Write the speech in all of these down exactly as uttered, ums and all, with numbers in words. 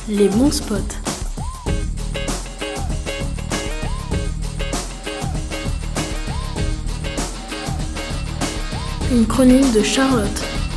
Les bons spots. Une chronique de Charlotte.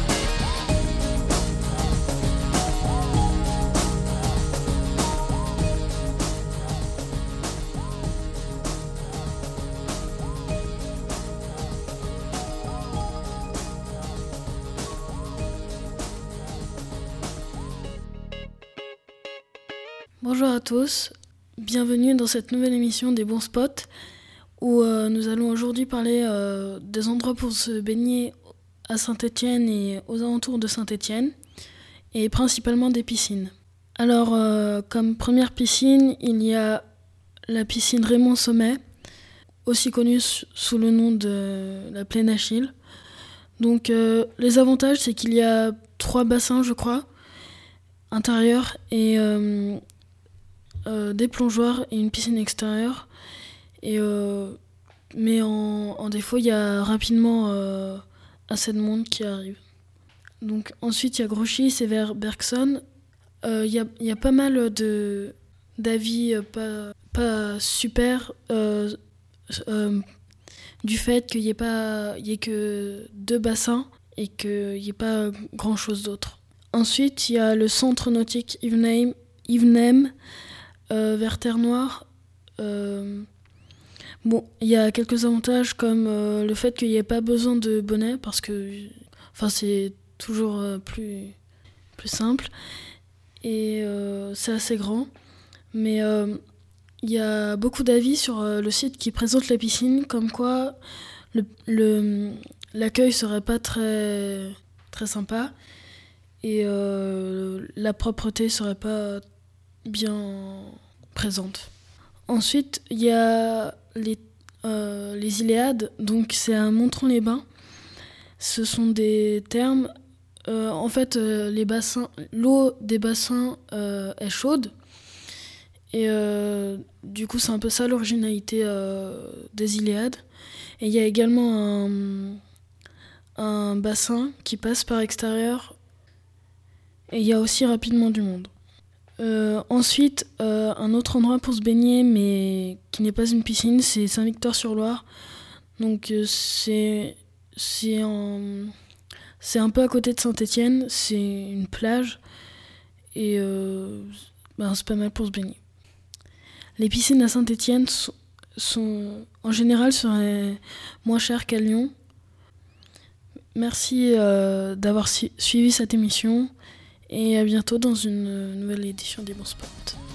Bonjour à tous, bienvenue dans cette nouvelle émission des bons spots où euh, nous allons aujourd'hui parler euh, des endroits pour se baigner à Saint-Étienne et aux alentours de Saint-Étienne et principalement des piscines. Alors euh, comme première piscine, il y a la piscine Raymond Sommet, aussi connue sous le nom de la Plaine Achille. Donc euh, les avantages, c'est qu'il y a trois bassins, je crois, intérieurs et euh, Euh, des plongeoires et une piscine extérieure. Et, euh, mais en, en défaut, il y a rapidement euh, assez de monde qui arrive. Donc, ensuite, il y a Grouchy, c'est vers Bergson. Euh, Il y, a, il y a pas mal de, d'avis euh, pas, pas super euh, euh, du fait qu'il n'y ait, pas, il y ait que deux bassins et qu'il n'y ait pas grand-chose d'autre. Ensuite, il y a le centre nautique Yvenem, Yvenem Euh, vers Terre-Noire. Euh, bon, il y a quelques avantages comme euh, le fait qu'il n'y ait pas besoin de bonnet parce que enfin, c'est toujours euh, plus, plus simple et euh, c'est assez grand. Mais euh, il y a beaucoup d'avis sur euh, le site qui présente la piscine comme quoi le, le, l'accueil serait pas très, très sympa et euh, la propreté serait pas bien présente. Ensuite, il y a les, euh, les Iléades, donc c'est à Montron-les-Bains. Ce sont des thermes. Euh, en fait, euh, les bassins, l'eau des bassins euh, est chaude. Et euh, du coup, c'est un peu ça l'originalité euh, des Iléades. Et il y a également un, un bassin qui passe par extérieur. Et il y a aussi rapidement du monde. Euh, ensuite, euh, un autre endroit pour se baigner, mais qui n'est pas une piscine, c'est Saint-Victor-sur-Loire. Donc euh, c'est, c'est, en, c'est un peu à côté de Saint-Étienne, c'est une plage, et euh, ben, c'est pas mal pour se baigner. Les piscines à Saint-Étienne sont, sont, en général, seraient moins chères qu'à Lyon. Merci euh, d'avoir su- suivi cette émission. Et à bientôt dans une nouvelle édition des bons spots.